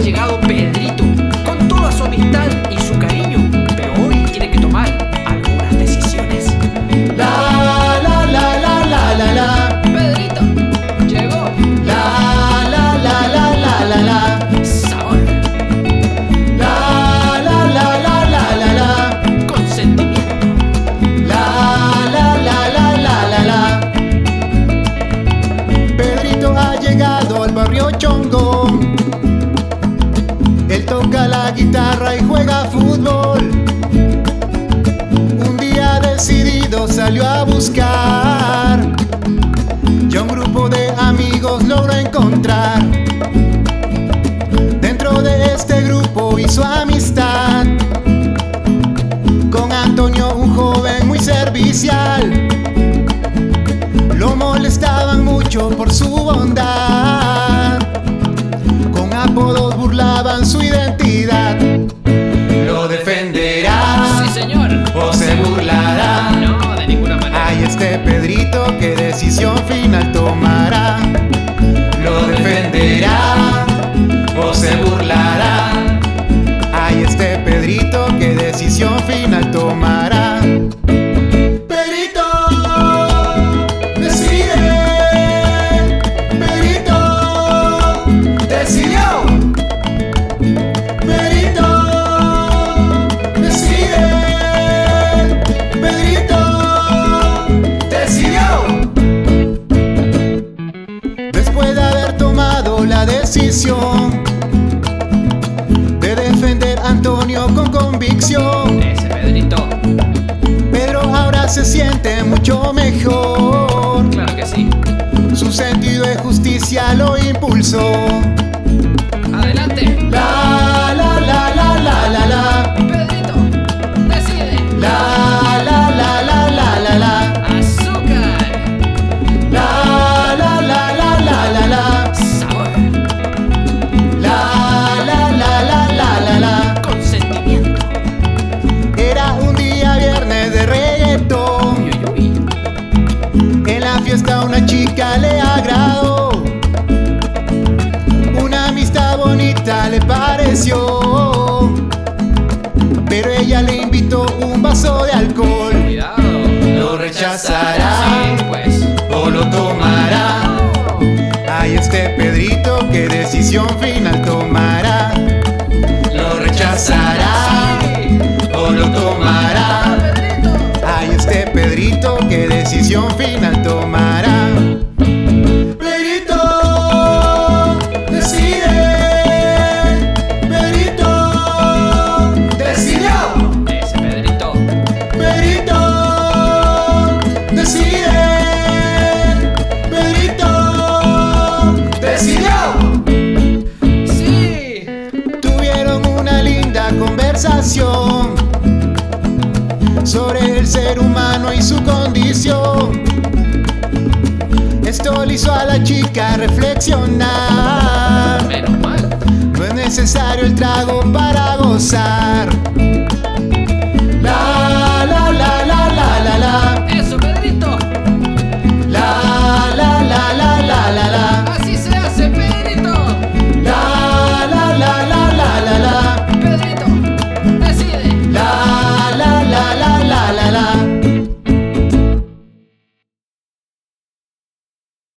llegado Pedrito con toda su amistad y su cariño, pero hoy tiene que tomar algunas decisiones. La la la la la la la. Pedrito llegó. La la la la la la la. Sabor. La la la la la la la. Consentimiento. La la la la la la la. Pedrito ha llegado al barrio chongo. Él toca la guitarra y juega fútbol. Un día decidido salió a buscar, ya un grupo de amigos logró encontrar. Dentro de este grupo hizo amistad con Antonio, un joven muy servicial. Lo molestaban mucho por su bondad, con apodos burlaban su identidad. ¿Lo defenderá? Sí, señor. ¿O se burlará? No, de ninguna manera. Ay, este Pedrito, ¿qué decisión final tomará? ¿Lo defenderá? ¿O se burlará? Ay, este Pedrito, ¿qué decisión final tomará? Pedrito, decide. Pedrito, decidió. Pedrito, decide. Pedrito, decidió. Después de haber tomado la decisión de defender a Antonio con convicción, Ese Pedrito. Pedro ahora se siente mucho mejor. Claro que sí. Su sentido de justicia lo impulsó. Adelante. La la la la la la la. Pedrito, decide. La la la la la la la. Azúcar. La la la la la la la. Sabor. La la la la la la la. Consentimiento. Era un día viernes de reggaetón. Uy, uy, uy. En la fiesta una chica le agradó. Una amistad bonita le pareció, pero ella le invitó un vaso de alcohol. Cuidado. ¿Lo rechazará Sí, pues. o lo tomará? Ay, este Pedrito, ¿qué decisión final tomará? ¿Lo rechazará o lo tomará? Pedrito. Ay, este Pedrito, ¿qué decisión final tomará? Pedrito, decide. Pedrito, decidió. Ese Pedrito. Pedrito, decide. Pedrito, decidió. Sí. Tuvieron una linda conversación sobre el ser humano y su condición. Esto le hizo a la chica reflexionar. Menos mal. No es necesario el trago para gozar.